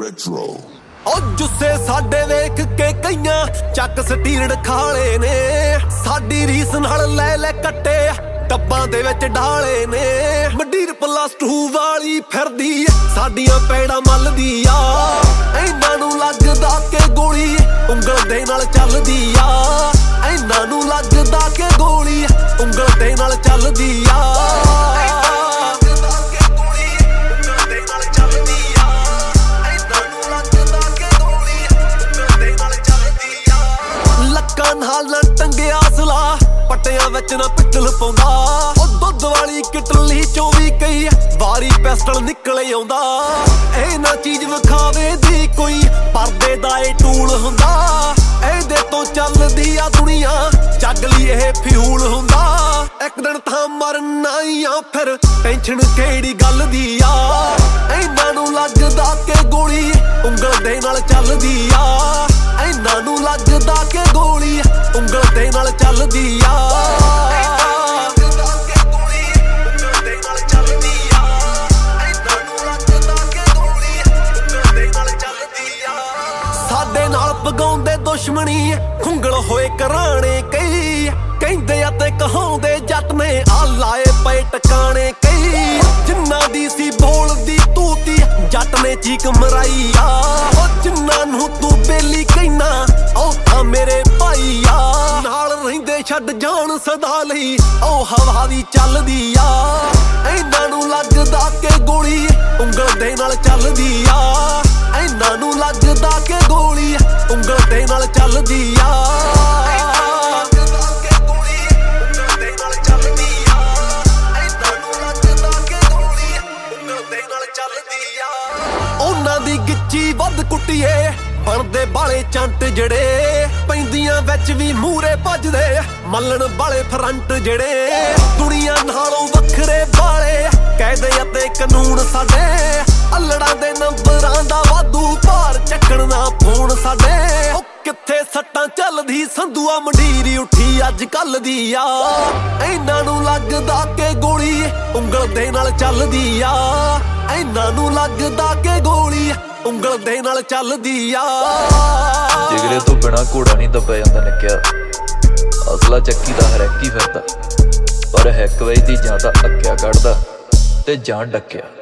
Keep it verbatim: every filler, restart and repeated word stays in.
Retro ਉਹ ਜੁੱਸੇ ਸਾਡੇ ਵੇਖ ਕੇ ਕਈਆਂ ਚੱਕ ਸਟੀਰਡ ਖਾਲੇ ਨੇ। ਸਾਡੀ ਰੀਸ ਨਾਲ ਲੈ ਲੈ ਕੱਟੇ ਡੱਬਾਂ ਦੇ ਵਿੱਚ ਢਾਲੇ ਨੇ। ਮੰਡੀਰ ਪਲੱਸ ਟੂ ਵਾਲੀ ਫਿਰਦੀ ਸਾਡੀਆਂ ਪੈੜਾਂ ਮੱਲਦੀ ਆ। ਇਹਨਾਂ ਨੂੰ ਲੱਗਦਾ ਕਿ ਗੋਲੀ ਉਂਗਲ ਦੇ ਨਾਲ ਚੱਲਦੀ ਆ। ਇਹਨਾਂ ਨੂੰ ਲੱਗਦਾ ਕਿ ਗੋਲੀ ਉਂਗਲ ਦੇ ਨਾਲ ਚੱਲਦੀ ਆ। ਨਾਲ ਨਾ ਟੰਗਿਆ ਅਸਲਾ ਪੱਟਿਆਂ ਵਿੱਚ ਨਾ ਪਿੱਟਲ ਪਾਉਂਦਾ। ਉਹ ਦੁੱਧ ਵਾਲੀ ਕਿਟਲੀ ਚੋਂ ਵੀ ਕਈ ਵਾਰੀ ਪਿਸਟਲ ਨਿਕਲ ਆਉਂਦਾ। ਇਹ ਨਾ ਚੀਜ਼ ਵਿਖਾਵੇ ਦੀ ਕੋਈ ਪਰਦੇ ਦਾ ਇਹ ਟੂਲ ਹੁੰਦਾ। ਇਹਦੇ ਤੋਂ ਚੱਲਦੀ ਆ ਦੁਨੀਆ ਜੱਗ ਲਈ ਇਹ ਫਿਊਲ ਹੁੰਦਾ। ਇੱਕ ਦਿਨ ਤਾਂ ਮਰਨਾ ਹੀ ਆ ਫਿਰ ਟੈਨਸ਼ਨ ਕਿਹੜੀ ਗੱਲ ਦੀ ਆ। ਇਹਨਾਂ ਨੂੰ ਲੱਗਦਾ ਕਿ ਗੋਲੀ ਉਂਗਲ ਦੇ ਨਾਲ ਚੱਲਦੀ ਆ। ਇਹਨਾਂ ਨੂੰ ਲੱਗਦਾ ਕਿ ਗੋਲੀ ਉਂਗਲ ਦੇ ਨਾਲ ਚੱਲਦੀ ਆ। ਸਾਡੇ ਨਾਲ ਪਗਾਉਂਦੇ ਦੁਸ਼ਮਣੀ ਖੁੰਗਲ ਹੋਏ ਘਰਾਣੇ ਕਈ। ਕਹਿੰਦੇ ਅਤੇ ਕਹਾਉਂਦੇ ਜੱਟ ਨੇ ਆ ਲਾਏ ਪਏ ਟਿਕਾਣੇ ਕਈ। ਜਿੰਨਾਂ ਦੀ ਸੀ ਬੋਲਦੀ ਤੂਤੀ ਜੱਟ ਨੇ ਚੀਕ ਮਰਾਈ ਆ। ਉਹ ਜਿੰਨਾਂ ਨੂੰ ਤੂੰ ਬੇਲੀ ਕਹਿਣਾ ਉਹ ਤਾਂ ਮੇਰੇ ਭਾਈ ਆ। ਨਾਲ ਰਹਿੰਦੇ ਛੱਡ ਜਾਣ ਸਦਾ ਲਈ ਉਹ ਹਵਾ ਵੀ ਚੱਲਦੀ ਆ। ਇਹਨਾਂ ਨੂੰ ਲੱਗਦਾ ਕਿ ਗੋਲੀ ਉਂਗਲ ਦੇ ਨਾਲ ਚੱਲਦੀ ਆ। ਇਹਨਾਂ ਨੂੰ ਲੱਗਦਾ ਕਿ ਗੋਲੀ ਉਂਗਲ ਦੇ ਨਾਲ ਚੱਲਦੀ ਆ। ਉਹਨਾਂ ਦੀ ਗਿੱਚੀ ਵੱਧ ਕੁੱਟੀਏ ਬਣਦੇ ਬਾਲੇ ਚੰਟ ਜਿਹੜੇ। ਪੈਂਦੀਆਂ ਵਿੱਚ ਵੀ ਮੂਰੇ ਭੱਜਦੇ ਮੱਲਣ ਵਾਲੇ ਫਰੰਟ ਜਿਹੜੇ। ਦੁਨੀਆ ਨਾਲੋਂ ਵੱਖਰੇ ਬਾਲੇ ਕਾਇਦੇ ਅਤੇ ਕਾਨੂੰਨ ਸਾਡੇ। ਅਲੜਾਂ ਦੇ ਨੰਬਰਾਂ ਦਾ ਵਾਧੂ ਭਾਰ ਚੱਕਣ ਦਾ ਫੋਨ ਸਾਡੇ। ਉਹ ਕਿੱਥੇ ਸੱਟਾਂ ਚੱਲਦੀ ਸੰਧੂਆ ਮੰਡੀਰੀ ਉੱਠੀ ਅੱਜ ਕੱਲ ਦੀ ਆ। ਇਹਨਾਂ ਨੂੰ ਲੱਗਦਾ ਕਿ ਗੋਲੀ ਉਂਗਲ ਦੇ ਨਾਲ ਚੱਲਦੀ ਆ। ਇਹਨਾਂ ਨੂੰ ਲੱਗਦਾ ਕਿ ਗੋਲੀ ਉਂਗਲ ਦੇ ਨਾਲ ਚੱਲਦੀ ਆ। ਜਿਗਰੇ ਤੋਂ ਬਿਨਾ ਘੋੜਾ ਨਹੀਂ ਦੱਬਿਆ ਜਾਂਦਾ ਨਿੱਕਿਆ। ਅਸਲਾ ਚੱਕੀ ਦਾ ਹਰੈਕੀ ਫਿਰਦਾ ਪਰ ਹੈਕ ਵਜਦੀ ਜਾਂ ਤਾਂ ਅੱਕਿਆ ਕੱਢਦਾ ਤੇ ਜਾਨ ਡੱਕਿਆ।